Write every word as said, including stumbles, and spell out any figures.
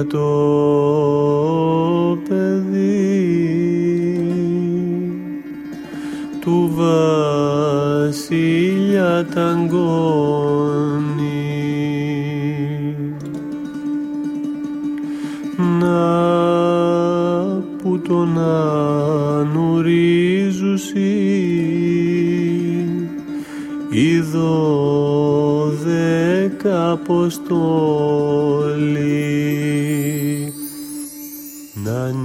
για το παιδί του βασιλιά ταγκώνει. Να που τον ανουρίζουσι οι δώδεκα αποστόλοι να